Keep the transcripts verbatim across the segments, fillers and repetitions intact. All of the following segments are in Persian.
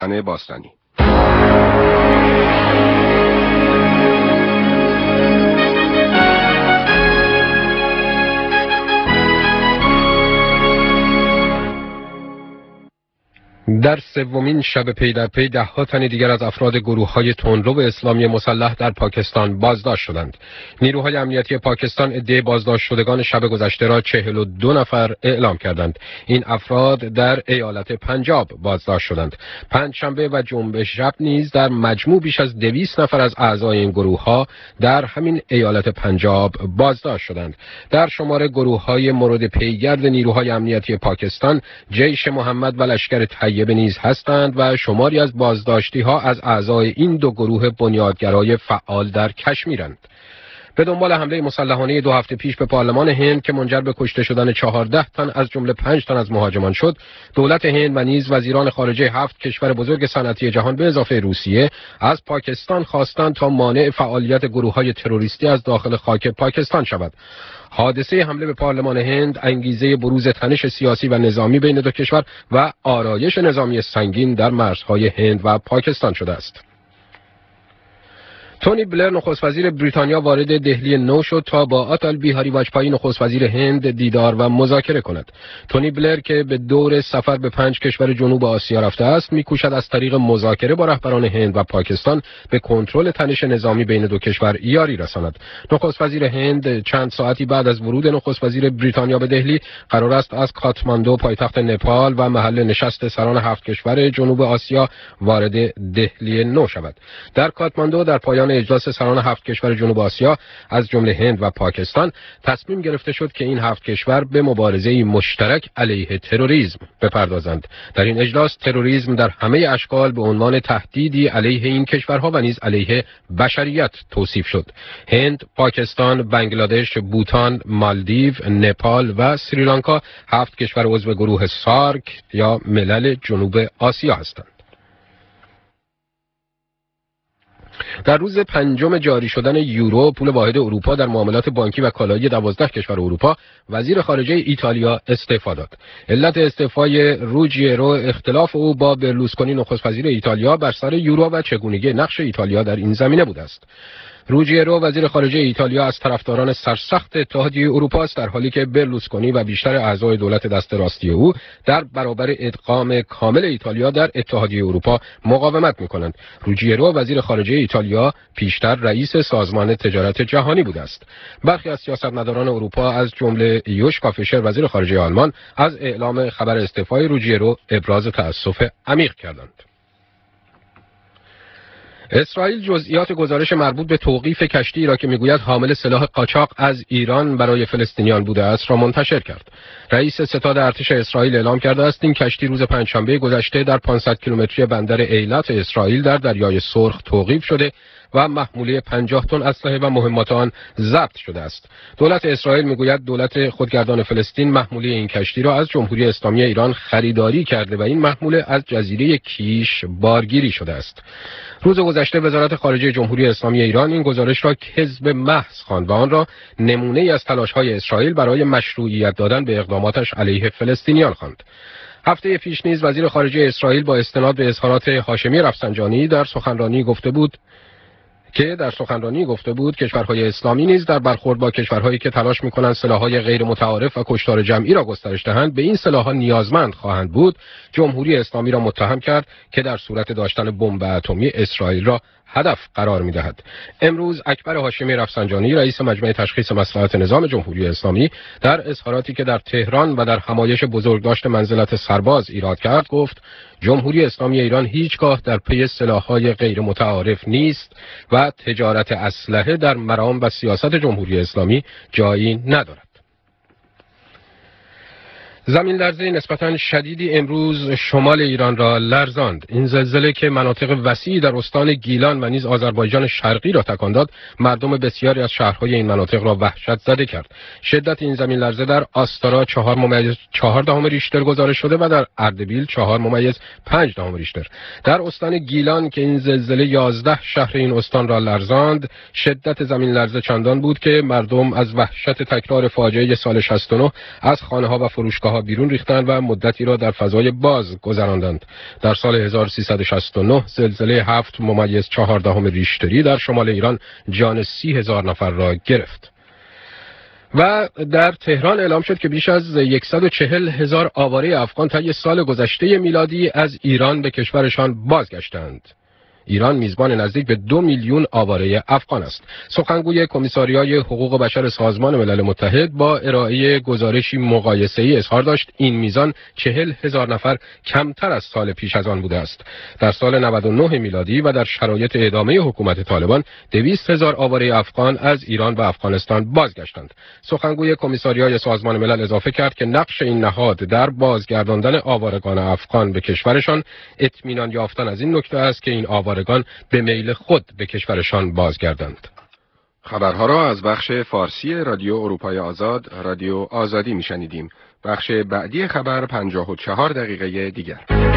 باستانی. در سومین شب پی در پی ده ها تن دیگر از افراد گروه‌های تندرو اسلامی مسلح در پاکستان بازداشت شدند. نیروهای امنیتی پاکستان عده بازداشت شدگان شب گذشته را چهل و دو نفر اعلام کردند. این افراد در ایالت پنجاب بازداشت شدند. پنجشنبه و جمعه شب نیز در مجموع بیش از دویست نفر از اعضای این گروه‌ها در همین ایالت پنجاب بازداشت شدند. در شمار گروه‌های مورد پیگرد نیروهای امنیتی پاکستان جیش محمد و لشکر طیبه نیز هستند و شماری از بازداشتی ها از اعضای این دو گروه بنیادگرای فعال در کشمیرند. به دنبال حمله مسلحانه دو هفته پیش به پارلمان هند که منجر به کشته شدن چهارده تن از جمله پنج تن از مهاجمان شد، دولت هند و نیز وزیران خارجه هفت کشور بزرگ صنعتی جهان به اضافه روسیه از پاکستان خواستند تا مانع فعالیت گروه‌های تروریستی از داخل خاک پاکستان شود. حادثه حمله به پارلمان هند انگیزه بروز تنش سیاسی و نظامی بین دو کشور و آرایش نظامی سنگین در مرزهای هند و پاکستان شده است. تونی بلر نخست وزیر بریتانیا وارد دهلی نو شد تا با آتال بیهاری واجپایی نخست وزیر هند دیدار و مذاکره کند. تونی بلر که به دور سفر به پنج کشور جنوب آسیا رفته است، می‌کوشد از طریق مذاکره با رهبران هند و پاکستان به کنترل تنش نظامی بین دو کشور یاری رساند. نخست وزیر هند چند ساعتی بعد از ورود نخست وزیر بریتانیا به دهلی قرار است از کاتماندو پایتخت نپال و محل نشست سران هفت کشور جنوب آسیا وارد دهلی نو شود. در کاتماندو در پایان اجلاس سران هفت کشور جنوب آسیا از جمله هند و پاکستان تصمیم گرفته شد که این هفت کشور به مبارزه مشترک علیه تروریسم بپردازند. در این اجلاس تروریسم در همه اشکال به عنوان تهدیدی علیه این کشورها و نیز علیه بشریت توصیف شد. هند، پاکستان، بنگلادش، بوتان، مالدیو، نپال و سریلانکا هفت کشور عضو گروه سارک یا ملل جنوب آسیا هستند. در روز پنجم جاری شدن یورو، پول واحد اروپا، در معاملات بانکی و کالایی دوازده کشور اروپا، وزیر خارجه ایتالیا استعفا داد. علت استعفای روجیرو اختلاف او با برلوسکونی نخست وزیر ایتالیا بر سر یورو و چگونگی نقش ایتالیا در این زمینه بوده است. روجیرو وزیر خارجه ایتالیا از طرفداران سرسخت اتحادیه اروپا است، در حالی که برلوسکونی و بیشتر اعضای دولت دست راستی او در برابر ادغام کامل ایتالیا در اتحادیه اروپا مقاومت می‌کنند. روجیرو وزیر خارجه ایتالیا پیشتر رئیس سازمان تجارت جهانی بوده است. برخی از سیاستمداران اروپا از جمله یوشکا فیشر وزیر خارجه آلمان از اعلام خبر استعفای روجیرو ابراز تأسف عمیق کردند. اسرائیل جزئیات گزارش مربوط به توقیف کشتی را که میگوید حامل سلاح قاچاق از ایران برای فلسطینیان بوده است را منتشر کرد. رئیس ستاد ارتش اسرائیل اعلام کرده است این کشتی روز پنجشنبه گذشته در پانصد کیلومتری بندر ایلات اسرائیل در دریای سرخ توقیف شده و محموله پنجاه تن اسلحه و مهمات آن ضبط شده است. دولت اسرائیل میگوید دولت خودگردان فلسطین محموله این کشتی را از جمهوری اسلامی ایران خریداری کرده و این محموله از جزیره کیش بارگیری شده است. روز گذشته وزارت خارجه جمهوری اسلامی ایران این گزارش را کذب محض خواند و آن را نمونه ای از تلاش‌های اسرائیل برای مشروعیت دادن به اقداماتش علیه فلسطینیان خواند. هفته پیش نیز وزیر خارجه اسرائیل با استناد به اظهارات هاشمی رفسنجانی در سخنرانی گفته بود که در سخنرانی گفته بود کشورهای اسلامی نیز در برخورد با کشورهایی که تلاش می‌کنند سلاح‌های غیر متعارف و کشتار جمعی را گسترش دهند به این سلاح‌ها نیازمند خواهند بود. جمهوری اسلامی را متهم کرد که در صورت داشتن بمب اتمی اسرائیل را هدف قرار می‌دهد. امروز اکبر هاشمی رفسنجانی رئیس مجمع تشخیص مصلحت نظام جمهوری اسلامی در اظهاراتی که در تهران و در همایش بزرگداشت منزلت سرباز ایراد کرد گفت جمهوری اسلامی ایران هیچگاه در پی سلاح‌های غیر متعارف نیست و تجارت اسلحه در مرام و سیاست جمهوری اسلامی جایی ندارد. زمین لرزه نسبتاً شدیدی امروز شمال ایران را لرزاند. این زلزله که مناطق وسیعی در استان گیلان و نیز آذربایجان شرقی را تکان داد، مردم بسیاری از شهرهای این مناطق را وحشت زده کرد. شدت این زمین لرزه در آستارا چهار ممیز چهار دهم ریشتر گزارش شده و در اردبیل چهار ممیز پنج دهم ریشتر. در استان گیلان که این زلزله یازده شهر این استان را لرزاند، شدت زمین لرزه چندان بود که مردم از وحشت تکرار فاجعه سال شصت و نه از خانه‌ها و فروشگاه دستگاه‌ها بیرون ریختند و مدتی را در فضای باز گذراندند. در سال هزار و سیصد و شصت و نه زلزله هفت ممیز چهاردهم ریشتری در شمال ایران جان سی هزار نفر را گرفت. و در تهران اعلام شد که بیش از صد و چهل هزار آواره افغان طی سال گذشته میلادی از ایران به کشورشان بازگشتند. ایران میزبان نزدیک به دو میلیون آواره افغان است. سخنگوی کمیساریای حقوق بشر سازمان ملل متحد با ارائه گزارشی مقایسه‌ای اظهار داشت این میزان چهل هزار نفر کمتر از سال پیش از آن بوده است. در سال نود و نه میلادی و در شرایط ادامه حکومت طالبان دویست هزار آواره افغان از ایران و افغانستان بازگشتند. سخنگوی کمیساریای سازمان ملل اضافه کرد که نقش این نهاد در بازگرداندن آوارگان افغان به کشورشان اطمینان یافتن از این نکته است که این آوارگان به میل خود به کشورشان بازگردند. خبرها را از بخش فارسی رادیو اروپای آزاد، رادیو آزادی میشنیدیم. بخش بعدی خبر پنجاه و چهار دقیقه دیگر.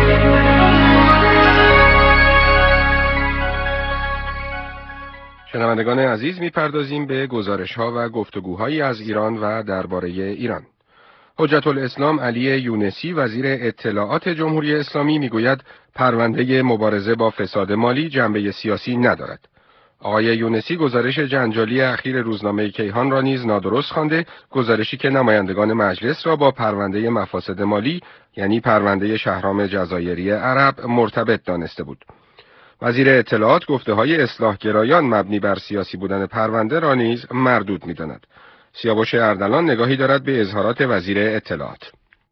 شنوندگان عزیز، میپردازیم به گزارش‌ها و گفتگوهایی از ایران و درباره ایران. حجت الاسلام علی یونسی وزیر اطلاعات جمهوری اسلامی میگوید پرونده مبارزه با فساد مالی جنبه سیاسی ندارد. آقای یونسی گزارش جنجالی اخیر روزنامه کیهان را نیز نادرست خوانده، گزارشی که نمایندگان مجلس را با پرونده مفاسد مالی یعنی پرونده شهرام جزایری عرب مرتبط دانسته بود. وزیر اطلاعات گفته‌های اصلاح‌گرایان مبنی بر سیاسی بودن پرونده را نیز مردود می‌داند. سیاوش اردلان نگاهی دارد به اظهارات وزیر اطلاعات.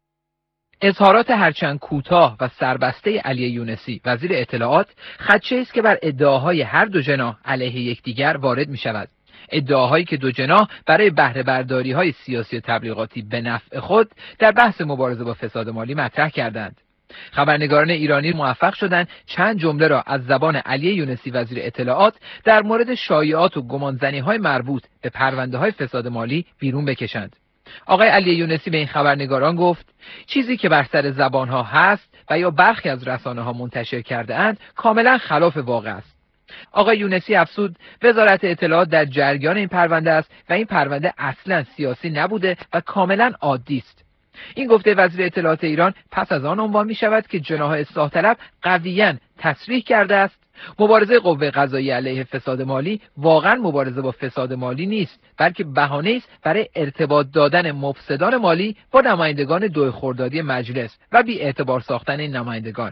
اظهارات هرچند کوتاه و سربسته علی یونسی وزیر اطلاعات خدشه است که بر ادعاهای هر دو جناح علیه یکدیگر وارد می شود. ادعاهایی که دو جناح برای بهره برداری های سیاسی و تبلیغاتی به نفع خود در بحث مبارزه با فساد مالی مطرح کردند. خبرنگاران ایرانی موفق شدند چند جمله را از زبان علی یونسی وزیر اطلاعات در مورد شایعات و گمانزنی‌های مربوط به پرونده‌های فساد مالی بیرون بکشند. آقای علی یونسی به این خبرنگاران گفت چیزی که بر سر زبان‌ها هست و یا برخی از رسانه‌ها منتشر کرده اند کاملا خلاف واقع است. آقای یونسی افزود وزارت اطلاعات در جریان این پرونده است و این پرونده اصلا سیاسی نبوده و کاملا عادی است. این گفته وزیر اطلاعات ایران پس از آن عنوان می شود که جناح اصلاح طلب قویاً تصریح کرده است مبارزه قوه قضاییه علیه فساد مالی واقعاً مبارزه با فساد مالی نیست، بلکه بهانه است برای ارتباط دادن مفسدان مالی با نمایندگان دوی خردادی مجلس و بی اعتبار ساختن این نمایندگان.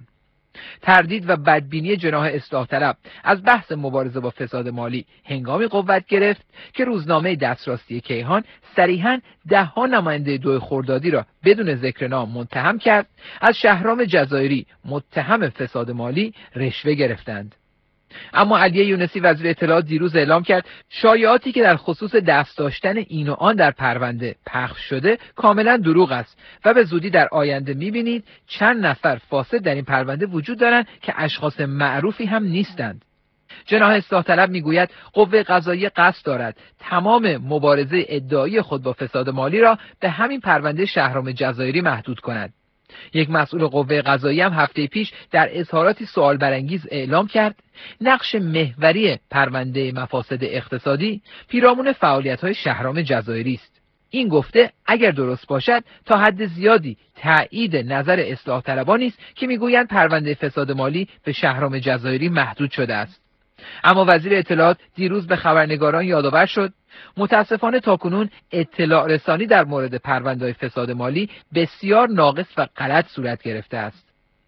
تردید و بدبینی جناح اصلاح طلب از بحث مبارزه با فساد مالی هنگامی قوت گرفت که روزنامه دسترسی کیهان صریحاً ده ها نماینده دوی خردادی را بدون ذکر نام متهم کرد از شهرام جزایری متهم فساد مالی رشوه گرفتند. اما علی یونسی وزیر اطلاعات دیروز اعلام کرد شایعاتی که در خصوص دست داشتن این و آن در پرونده پخش شده کاملا دروغ است و به زودی در آینده می‌بینید چند نفر فاسد در این پرونده وجود دارند که اشخاص معروفی هم نیستند. جناح اصلاح طلب میگوید قوه قضاییه قصد دارد تمام مبارزه ادعایی خود با فساد مالی را به همین پرونده شهرام جزایری محدود کند. یک مسئول قوه قضاییه هم هفته پیش در اظهاراتی سوال برانگیز اعلام کرد نقش محوری پرونده مفاسد اقتصادی پیرامون فعالیت‌های شهرام جزایری است. این گفته اگر درست باشد تا حد زیادی تایید نظر اصلاح طلبانی است که میگویند پرونده فساد مالی به شهرام جزایری محدود شده است. اما وزیر اطلاعات دیروز به خبرنگاران یادآور شد متاسفانه تاکنون اطلاع رسانی در مورد پرونده‌های فساد مالی بسیار ناقص و غلط صورت گرفته است.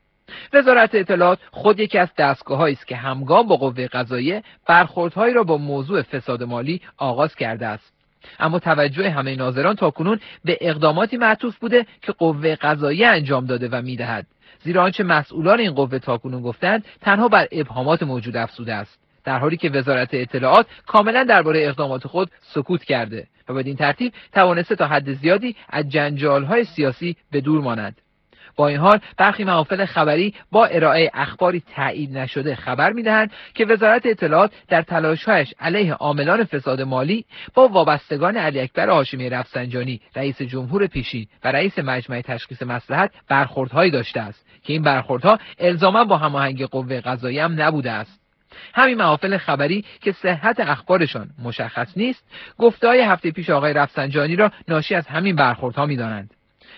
وزارت اطلاعات خود یکی از دستگاه‌هایی است که همگام با قوه قضاییه برخوردهایی را با موضوع فساد مالی آغاز کرده است. اما توجه همه ناظران تاکنون به اقداماتی معطوف بوده که قوه قضاییه انجام داده و می‌دهد. زیرا آنچه مسئولان این قوه تاکنون گفتند تنها بر ابهامات موجود افزوده است، در حالی که وزارت اطلاعات کاملا درباره اقدامات خود سکوت کرده و بدین ترتیب توانسته تا حد زیادی از جنجال‌های سیاسی به دور ماند. با این حال برخی محافل خبری با ارائه اخباری تایید نشده خبر می‌دهند که وزارت اطلاعات در تلاش‌هایش علیه عاملان فساد مالی با وابستگان علی اکبر هاشمی رفسنجانی رئیس جمهور پیشین و رئیس مجمع تشخیص مصلحت برخوردهایی داشته است که این برخوردها الزاما با هماهنگی قوه قضاییه هم نبوده است. همین محافل خبری که صحت اخبارشان مشخص نیست گفته‌های هفته پیش آقای رفسنجانی را ناشی از همین برخوردها می‌دانند.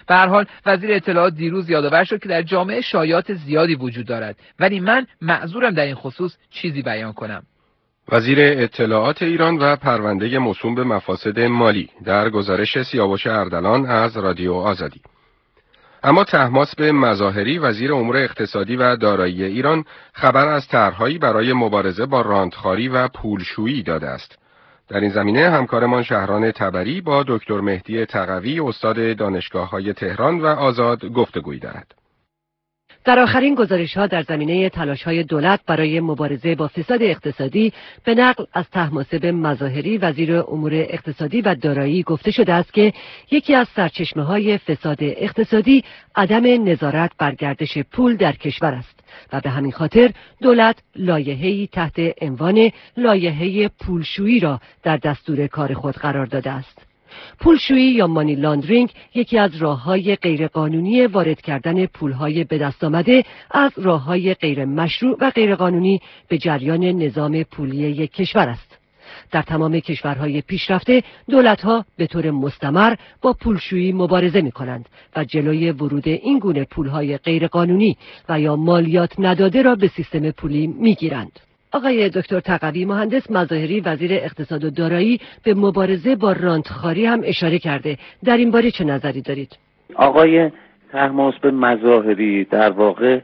به هر حال وزیر اطلاعات دیروز یادآور شد که در جامعه شایعات زیادی وجود دارد، ولی من معذورم در این خصوص چیزی بیان کنم. وزیر اطلاعات ایران و پرونده موسوم به مفاسد مالی در گزارش سیاوش اردلان از رادیو آزادی. اما طهماسب مظاهری وزیر امور اقتصادی و دارایی ایران خبر از طرح‌هایی برای مبارزه با رانتخواری و پولشویی داده است. در این زمینه همکارمان شهران تبری با دکتر مهدی تقوی استاد دانشگاه‌های تهران و آزاد گفتگویی دارد. در آخرین گزارش‌ها در زمینه تلاش‌های دولت برای مبارزه با فساد اقتصادی به نقل از طهماسب مظاهری وزیر امور اقتصادی و دارایی گفته شده است که یکی از سرچشمه‌های فساد اقتصادی عدم نظارت بر گردش پول در کشور است و به همین خاطر دولت لایحه‌ای تحت عنوان لایحه پولشویی را در دستور کار خود قرار داده است. پولشویی یا مانی لاندرینگ یکی از راه‌های غیرقانونی وارد کردن پول‌های به دست آمده از راه‌های غیر مشروع و غیرقانونی به جریان نظام پولی یک کشور است. در تمام کشورهای پیشرفته دولت‌ها به طور مستمر با پولشویی مبارزه می‌کنند و جلوی ورود این گونه پول‌های غیرقانونی و یا مالیات نداده را به سیستم پولی می‌گیرند. آقای دکتر تقوی، مهندس مظاهری وزیر اقتصاد و دارایی به مبارزه با رانتخواری هم اشاره کرده. در این باره چه نظری دارید؟ آقای طهماسب مظاهری در واقع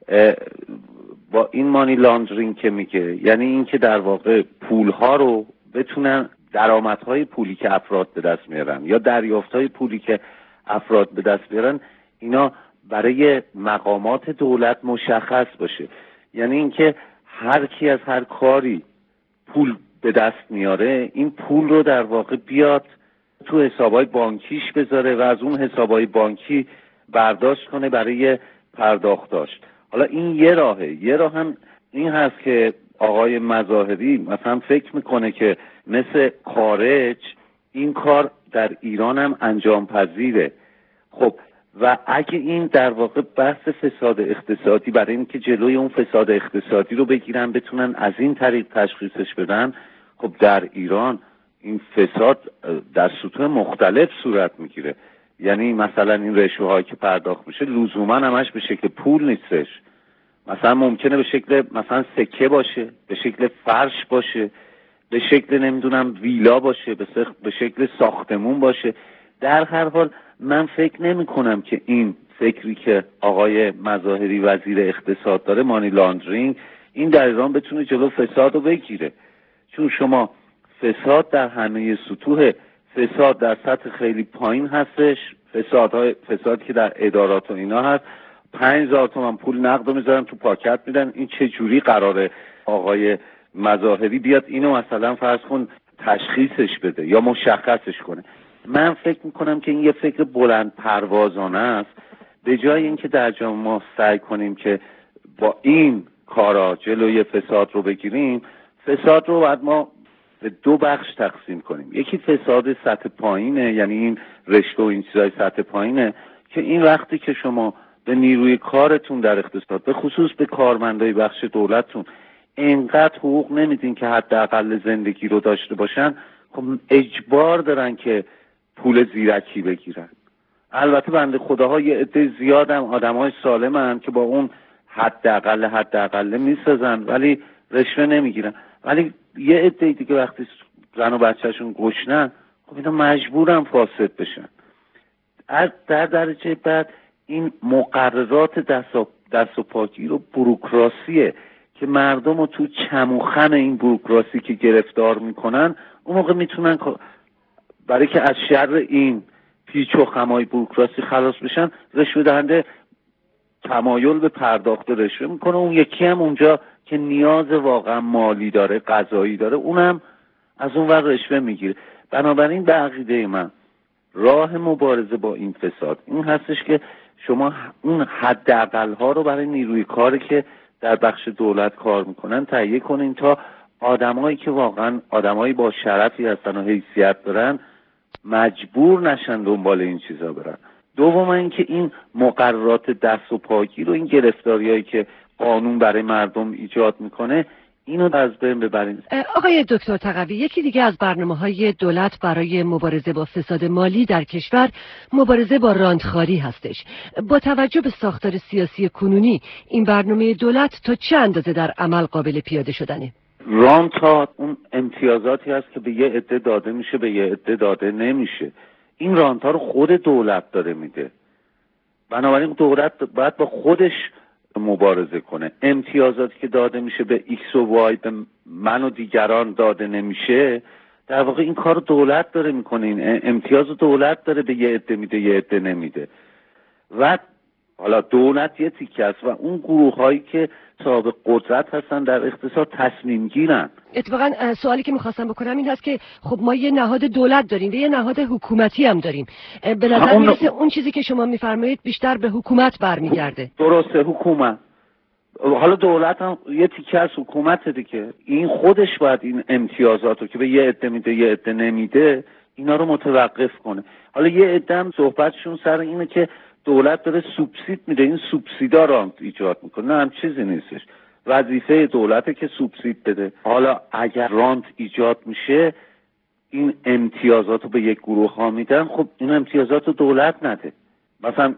با این مانی لاندرینگ که میگه، یعنی این که در واقع پولها رو بتونن، درآمدهای پولی که افراد به دست میارن یا دریافتهای پولی که افراد به دست میارن، اینا برای مقامات دولت مشخص باشه. یعنی اینکه هر کی از هر کاری پول به دست میاره، این پول رو در واقع بیاد تو حسابای بانکیش بذاره و از اون حسابای بانکی برداشت کنه برای پرداختاش. حالا این یه راهه. یه راه هم این هست که آقای مظاهری مثلا فکر میکنه که مثل خارج این کار در ایران هم انجام پذیره. خب و اگه این در واقع بحث فساد اقتصادی، برای اینکه جلوی اون فساد اقتصادی رو بگیرن، بتونن از این طریق تشخیصش بدن، خب در ایران این فساد در سطوح مختلف صورت میگیره. یعنی مثلا این رشوه هایی که پرداخت میشه لزوما همش به شکل پول نیستش. مثلا ممکنه به شکل مثلا سکه باشه، به شکل فرش باشه، به شکل نمیدونم ویلا باشه، به شکل ساختمون باشه. در هر حال من فکر نمی کنم که این فکری که آقای مظاهری وزیر اقتصاد داره، مانی لاندرینگ، این در ایران بتونه جلو فساد رو بگیره. چون شما فساد در همه سطوح، فساد در سطح خیلی پایین هستش، فسادهای فساد که در ادارات و اینا هست، پنج هزار تومان پول نقد رو میذارن تو پاکت میدن. این چه جوری قراره آقای مظاهری بیاد اینو مثلا فرض کن تشخیصش بده یا مشخصش کنه؟ من فکر میکنم که این یه فکر بلند پروازانه است. به جای اینکه در جامعه ما سعی کنیم که با این کارا جلوی فساد رو بگیریم، فساد رو باید ما به دو بخش تقسیم کنیم. یکی فساد سطح پایینه، یعنی این رشوه و این چیزای سطح پایینه که این وقتی که شما به نیروی کارتون در اقتصاد، به خصوص به کارمندای بخش دولتتون، اینقدر حقوق نمیدین که حداقل زندگی رو داشته باشن، خب اجبار دارن که پول زیرکی بگیرن. البته بنده خداها یه عده زیادم آدمای سالمن که با اون حداقل حداقل میسازن ولی رشوه نمیگیرن. ولی یه عده دیگه وقتی زن و بچه‌شون گشنن، خب اینا مجبورن فاسد بشن. از در درجه بعد این مقررات دست و, دست و پاکی رو بوروکراسیه که مردم رو تو چم و خم این بوروکراسی که گرفتار میکنن، اون موقع میتونن برای که از شر این پیچ و خمای بوروکراسی خلاص بشن، رشوه دهنده تمایل به پرداخت رشوه میکنه. اون یکی هم اونجا که نیاز واقعا مالی داره، قضایی داره، اونم از اون ور رشوه میگیره. بنابراین به عقیده من راه مبارزه با این فساد این هستش که شما اون حداقل ها رو برای نیروی کاری که در بخش دولت کار میکنن تهیه کنین تا آدمایی که واقعا آدمایی با شرفی هستن و حیثیت دارن مجبور نشن دنبال این چیزا برن. دوم اینکه این مقررات دست و پاکی رو، این گرفتاریایی که قانون برای مردم ایجاد میکنه، اینو از بین ببریم. آقای دکتر تقوی، یکی دیگه از برنامه‌های دولت برای مبارزه با فساد مالی در کشور مبارزه با راندخواری هستش. با توجه به ساختار سیاسی کنونی این برنامه دولت تا چه اندازه در عمل قابل پیاده شدنه؟ رانت ها اون امتیازاتی هست که به یه عده داده میشه، به یه عده داده نمیشه. این رانت ها رو خود دولت داره میده. بنابراین دولت باید با خودش مبارزه کنه. امتیازاتی که داده میشه به ایکس و وای، به من و دیگران داده نمیشه، در واقع این کار دولت داره میکنه. این امتیاز دولت داره به یه عده میده، یه عده نمیده. و حالا دولت یه تیکه است و اون گروه هایی که صاحب قدرت هستن در اقتصاد تصمیم گیرن. اتفاقا سوالی که میخواستم بکنم این هست که خب ما یه نهاد دولت داریم و یه نهاد حکومتی هم داریم. به نظر اون... میرسه اون چیزی که شما میفرمایید بیشتر به حکومت برمیگرده. درسته، حکومت. حالا دولت هم یه تیکه از حکومت دیگه. این خودش باید این امتیازاتو که به یه عده میده یه عده نمیده اینا رو متوقف کنه. حالا یه عده هم صحبتشون سر اینه که دولت داره سوبسید میده، این سوبسیدا رانت ایجاد میکنه. نه، هم چیزی نیستش. وظیفه دولته که سوبسید بده. حالا اگر رانت ایجاد میشه، این امتیازات رو به یک گروه ها میدن، خب این امتیازات رو دولت نده. مثلا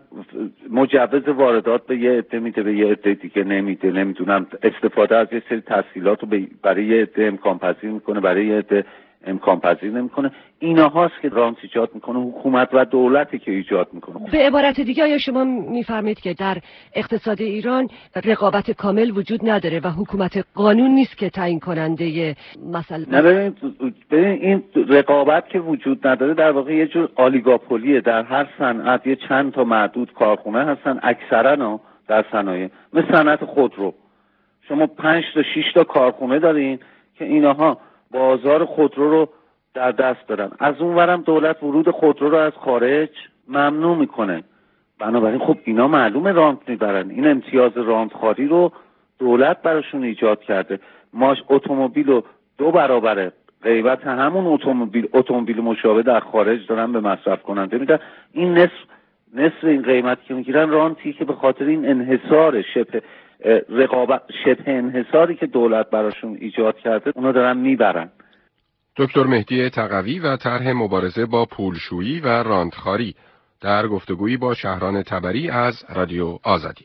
مجوز واردات به یه عده میده، به یه عده دیگه نمیده. نمیدونم استفاده از یه سری تسهیلات رو برای یه عده امکان پذیر میکنه، برای یه عده امکان پذیر نمیکنه. اینا هاست که رانت ایجاد میکنه حکومت و دولتی که ایجاد میکنه. به عبارت دیگه آیا شما میفرمایید که در اقتصاد ایران رقابت کامل وجود نداره و حکومت قانون نیست که تعیین کننده مثلا؟ نه، ببین ببین این رقابت که وجود نداره در واقع یه جور آلیگاپولیه. در هر صنعت یه چند تا معدود کارخونه هستن، اکثرا در صنایع مثل صنعت خودرو شما پنج تا شش تا کارخونه دارین که اینها بازار خودرو رو در دست دارن. از اون ورم دولت ورود خودرو رو از خارج ممنوع میکنه. بنابراین خب اینا معلومه رانت میبرن. این امتیاز رانتخواری رو دولت براشون ایجاد کرده. ماش اتومبیل رو دو برابر قیمت همون اتومبیل اتومبیل مشابه در خارج دارن به مصرف کننده میدن. این نصف نصف این قیمتی که میگیرن رانتی که به خاطر این انحصار شبه رقابت شبه انحصاری که دولت براشون ایجاد کرده اونا دارن میبرن. دکتر مهدی تقوی و طرح مبارزه با پولشویی و راندخواری در گفتگویی با شهران تبری از رادیو آزادی.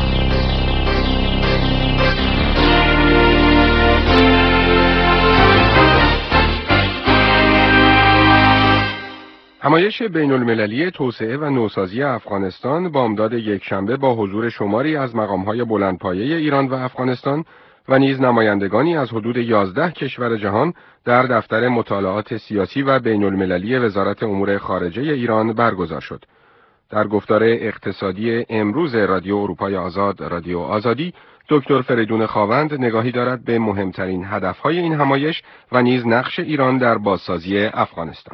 همایش بین المللی توسعه و نوسازی افغانستان بامداد یکشنبه با حضور شماری از مقام‌های بلندپایه ایران و افغانستان و نیز نمایندگانی از حدود یازده کشور جهان در دفتر مطالعات سیاسی و بین المللی وزارت امور خارجه ایران برگزار شد. در گفتار اقتصادی امروز رادیو اروپای آزاد رادیو آزادی، دکتر فریدون خاوند نگاهی دارد به مهمترین هدفهای این همایش و نیز نقش ایران در بازسازی افغانستان.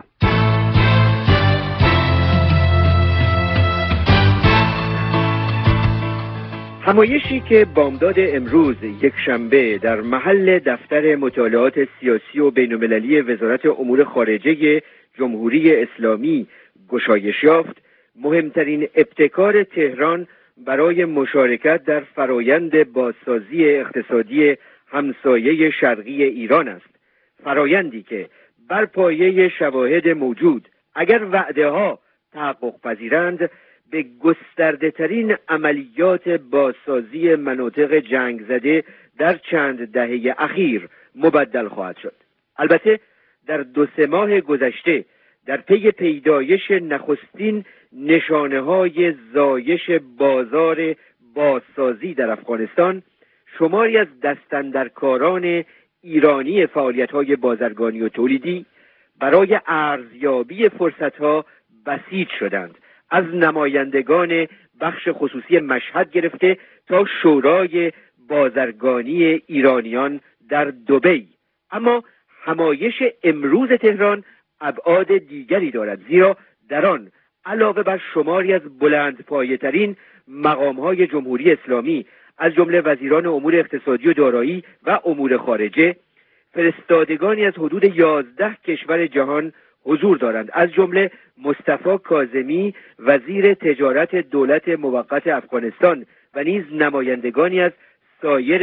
همایشی که بامداد امروز یکشنبه در محل دفتر مطالعات سیاسی و بین‌المللی وزارت امور خارجه جمهوری اسلامی گشایش یافت، مهمترین ابتکار تهران برای مشارکت در فرایند بازسازی اقتصادی همسایه شرقی ایران است. فرایندی که بر پایه شواهد موجود اگر وعده ها تحقق پذیرند به گسترده ترین عملیات بازسازی مناطق جنگ زده در چند دهه اخیر مبدل خواهد شد. البته در دو سه ماه گذشته در پی پیدایش نخستین نشانه های زایش بازار بازسازی در افغانستان، شماری از دستاندرکاران ایرانی فعالیت های بازرگانی و تولیدی برای ارزیابی فرصت ها بسیج شدند، از نمایندگان بخش خصوصی مشهد گرفته تا شورای بازرگانی ایرانیان در دبی. اما همایش امروز تهران ابعاد دیگری دارد، زیرا در آن علاوه بر شماری از بلندپایه‌ترین مقام‌های جمهوری اسلامی از جمله وزیران امور اقتصادی و دارایی و امور خارجه، فرستادگانی از حدود یازده کشور جهان حضور دارند، از جمله مصطفی کاظمی وزیر تجارت دولت موقت افغانستان و نیز نمایندگانی از سایر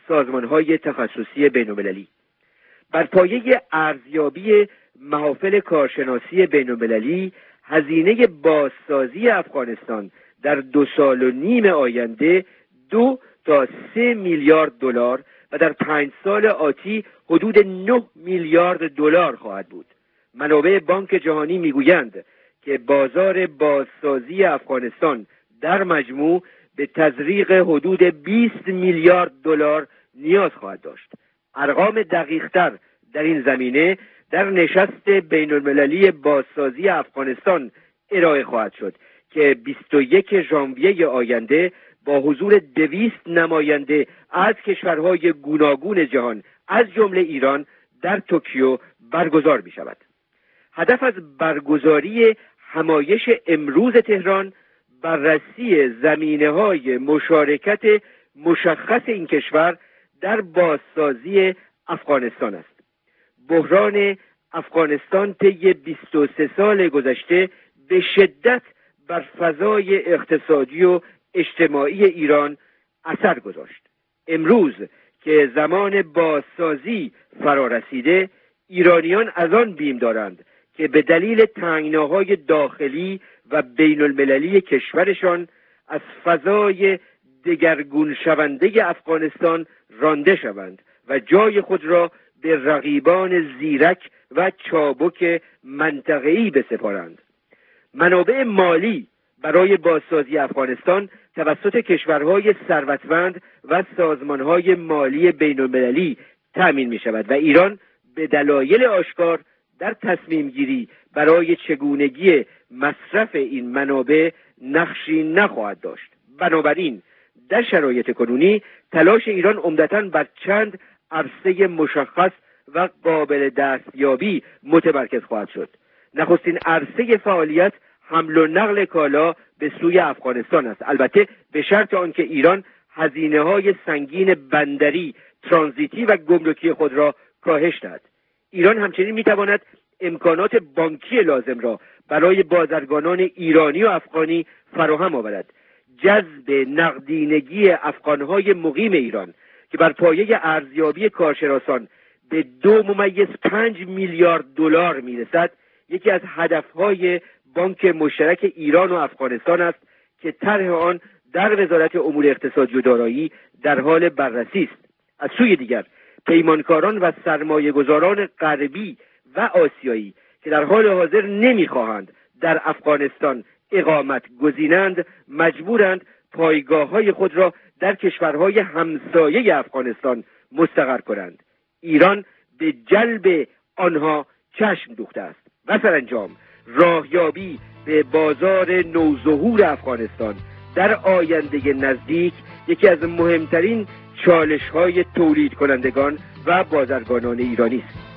سازمان‌های تخصصی بین‌المللی. بر پایه ارزیابی محافل کارشناسی بین‌المللی، هزینه بازسازی افغانستان در دو سال و نیم آینده دو تا سه میلیارد دلار و در پنج سال آتی حدود نه میلیارد دلار خواهد بود. منابع بانک جهانی میگویند که بازار بازسازی افغانستان در مجموع به تزریق حدود بیست میلیارد دلار نیاز خواهد داشت. ارقام دقیق‌تر در این زمینه در نشست بین‌المللی بازسازی افغانستان ارائه خواهد شد که بیست و یک ژانویه آینده با حضور دویست نماینده از کشورهای گوناگون جهان از جمله ایران در توکیو برگزار می شود. هدف از برگزاری همایش امروز تهران بررسی زمینه‌های مشارکت مشخص این کشور در بازسازی افغانستان است. بحران افغانستان طی بیست و سه سال گذشته به شدت بر فضای اقتصادی و اجتماعی ایران اثر گذاشت. امروز که زمان بازسازی فرا رسیده، ایرانیان از آن بیم دارند که به دلیل تنگناهای داخلی و بین المللی کشورشان از فضای دگرگون شونده افغانستان رانده شوند و جای خود را به رقیبان زیرک و چابک منطقه‌ای بسپارند. منابع مالی برای بازسازی افغانستان توسط کشورهای ثروتمند و سازمانهای مالی بین المللی تأمین می شود و ایران به دلایل آشکار در تصمیم گیری برای چگونگی مصرف این منابع نقشی نخواهد داشت. بنابراین در شرایط کنونی تلاش ایران عمدتاً بر چند عرصه مشخص و قابل دستیابی متمرکز خواهد شد. نخستین عرصه فعالیت حمل و نقل کالا به سوی افغانستان است، البته به شرط آنکه ایران هزینه‌های سنگین بندری، ترانزیتی و گمرکی خود را کاهش دهد. ایران همچنین می‌تواند امکانات بانکی لازم را برای بازرگانان ایرانی و افغانی فراهم آورد. جذب نقدینگی افغان‌های مقیم ایران که بر پایه ارزیابی کارشناسان به دو ممیز پنج میلیارد دلار میرسد، یکی از هدفهای بانک مشترک ایران و افغانستان است که طرح آن در وزارت امور اقتصادی و دارایی در حال بررسی است. از سوی دیگر پیمانکاران و سرمایه‌گذاران غربی و آسیایی که در حال حاضر نمی‌خواهند در افغانستان اقامت گزینند، مجبورند پایگاه‌های خود را در کشورهای همسایه افغانستان مستقر کنند. ایران به جلب آنها چشم دوخته است و سرانجام راهیابی به بازار نوظهور افغانستان در آینده نزدیک یکی از مهمترین چالش‌های تولید کنندگان و بازرگانان ایرانی است.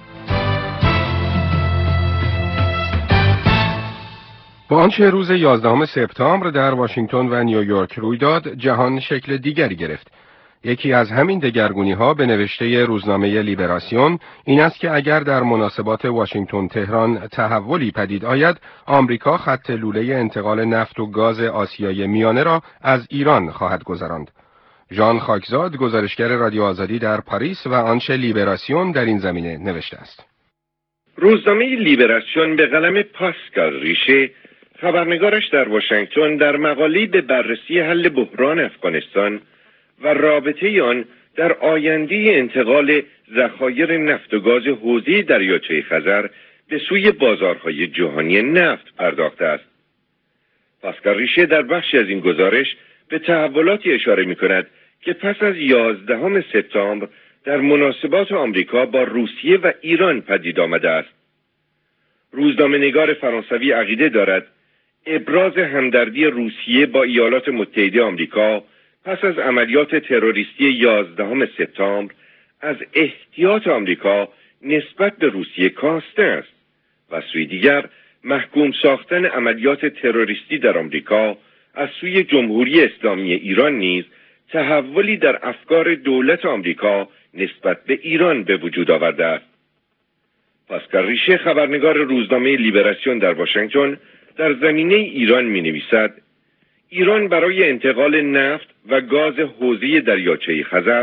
با آنچه روز یازدهم سپتامبر در واشنگتن و نیویورک روی داد، جهان شکل دیگری گرفت. یکی از همین دگرگونی‌ها به نوشته روزنامه لیبراسیون این است که اگر در مناسبات واشنگتن تهران تحولی پدید آید، آمریکا خط لوله انتقال نفت و گاز آسیای میانه را از ایران خواهد گذراند. ژان خاکزاد، گزارشگر رادیو آزادی در پاریس و آنچه لیبراسیون در این زمینه نوشته است. روزنامه لیبراسیون به قلم پاسکال ریشه، خبرنگارش در واشنگتن، در مقاله‌ای به بررسی حل بحران افغانستان و رابطه آن در آینده انتقال ذخایر نفت و گاز حوزه دریاچه خزر به سوی بازارهای جهانی نفت پرداخته است. پاسکال ریشه در بخشی از این گزارش به تحولاتی اشاره می‌کند که پس از یازدهم سپتامبر در مناسبات آمریکا با روسیه و ایران پدید آمده است. روزنامه‌نگار فرانسوی عقیده دارد ابراز همدردی روسیه با ایالات متحده آمریکا پس از عملیات تروریستی یازدهم سپتامبر از احتیاط آمریکا نسبت به روسیه کاسته است و سوی دیگر محکوم ساختن عملیات تروریستی در آمریکا از سوی جمهوری اسلامی ایران نیز تحولی در افکار دولت آمریکا نسبت به ایران به وجود آورده است. پاسکال ریشه، خبرنگار روزنامه لیبراسیون در واشنگتن، در زمینه ایران می نویسد ایران برای انتقال نفت و گاز حوزه دریاچه خزر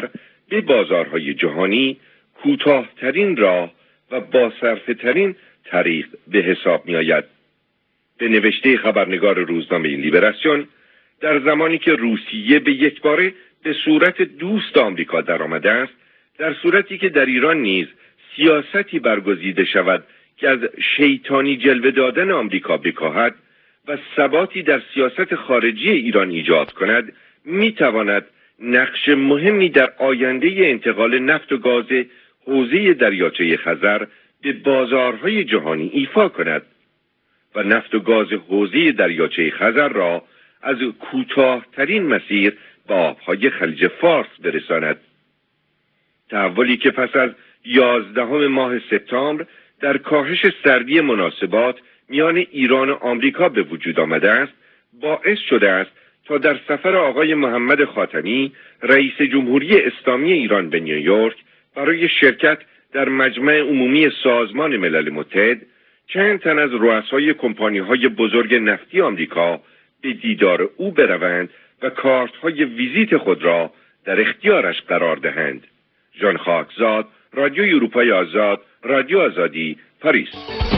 به بازارهای جهانی کوتاه‌ترین راه و باصرفه‌ترین طریق به حساب می آید. به نوشته خبرنگار روزنامه لیبراسیون، در زمانی که روسیه به یکباره به صورت دوست آمریکا درآمده است، در صورتی که در ایران نیز سیاستی برگزیده شود که از شیطانی جلوه دادن آمریکا بکاهد و ثباتی در سیاست خارجی ایران ایجاد کند، می تواند نقش مهمی در آینده انتقال نفت و گاز حوزه دریاچه خزر به بازارهای جهانی ایفا کند و نفت و گاز حوزه دریاچه خزر را از کوتاه‌ترین مسیر به آبهای خلیج فارس برساند. تحولی که پس از یازدهم ماه سپتامبر در کاهش سردی مناسبات میان ایران و آمریکا به وجود آمده است، باعث شده است تا در سفر آقای محمد خاتمی رئیس جمهوری اسلامی ایران به نیویورک برای شرکت در مجمع عمومی سازمان ملل متحد چند تن از رؤسای کمپانی‌های بزرگ نفتی آمریکا به دیدار او بروند و کارت‌های ویزیت خود را در اختیارش قرار دهند. ژان خاکزاد، رادیو اروپای آزاد، رادیو آزادی، پاریس.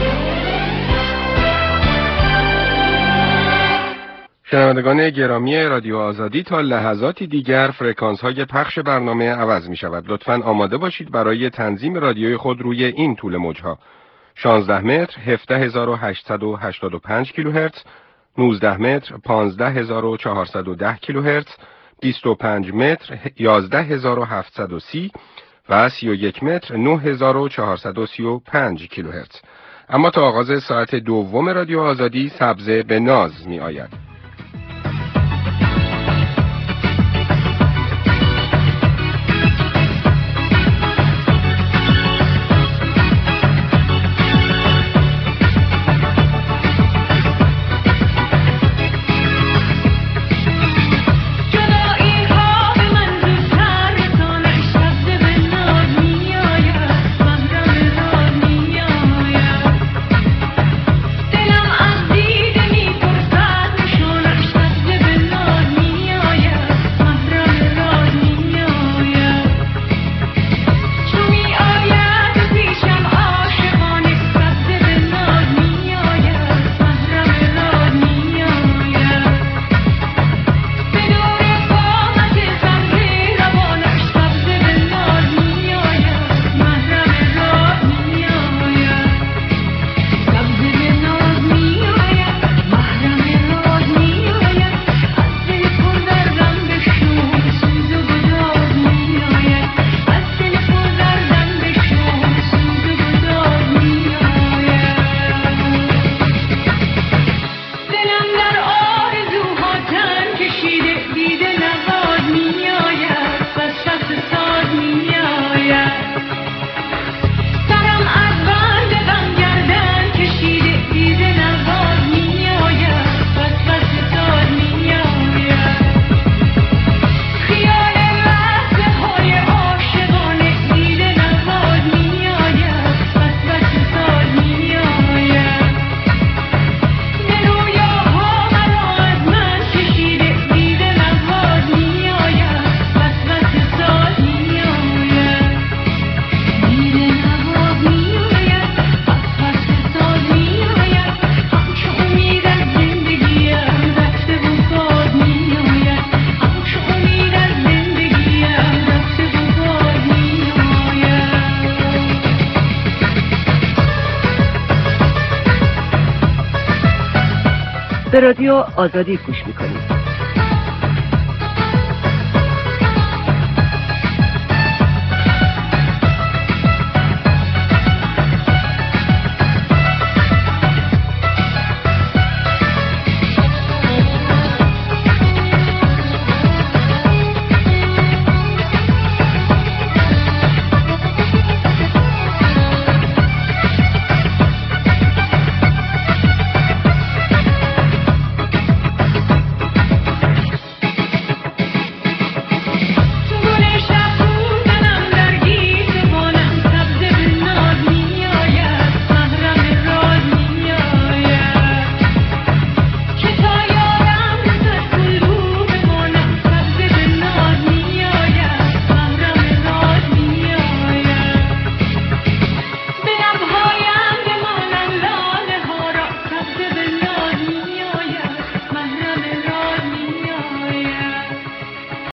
شنوندگان گرامی رادیو آزادی، تا لحظاتی دیگر فرکانس های پخش برنامه عوض می شود. لطفاً آماده باشید برای تنظیم رادیوی خود روی این طول موجها: شانزده متر هفده هزار و هشتصد و هشتاد و پنج کیلوهرتز، نوزده متر پانزده هزار و چهارصد و ده کیلوهرتز، بیست و پنج متر یازده هزار و هفتصد و سی و سی و یک متر نه هزار و چهارصد و سی و پنج کیلوهرتز. اما تا آغاز ساعت دوم رادیو آزادی سبزه به ناز می آید. به رادیو آزادی گوش میکنید.